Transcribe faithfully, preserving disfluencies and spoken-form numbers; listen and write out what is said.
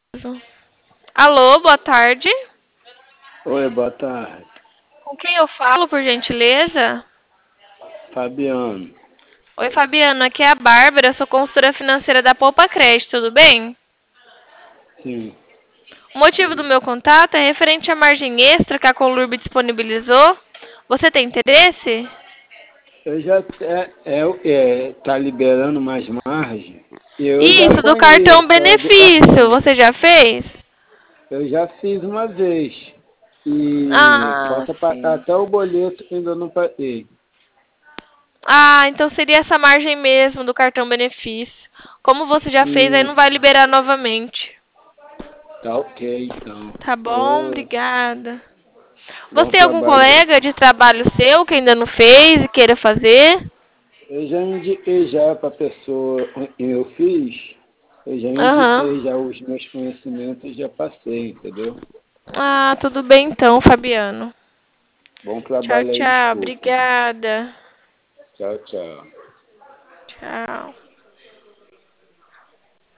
Alô, boa tarde. Oi, boa tarde. Com quem eu falo, por gentileza? Fabiano. Oi, Fabiano, aqui é a Bárbara, sou consultora financeira da Poupa Crédito, tudo bem? Sim. O motivo do meu contato é referente à margem extra que a Conlurb disponibilizou. Você tem interesse? Eu já é, é, é, tá liberando mais margem. Eu já Isso, do cartão conheço, é do benefício, cartão. você já fez? Eu já fiz uma vez. E Ah, falta pagar sim. até o boleto que ainda não paguei. Ah, então seria essa margem mesmo do cartão benefício. Como você já fez, aí não vai Isso. liberar novamente. Tá ok, então. Tá bom, Ô, obrigada. Você bom tem algum trabalho aí. colega de trabalho seu que ainda não fez e queira fazer? Eu já indiquei já para a pessoa que eu fiz. Eu já Aham. indiquei já os meus conhecimentos, já passei, entendeu? Ah, tudo bem então, Fabiano. Bom Tchau, trabalho aí, tchau. desculpa. Obrigada. Tchau, tchau. Tchau.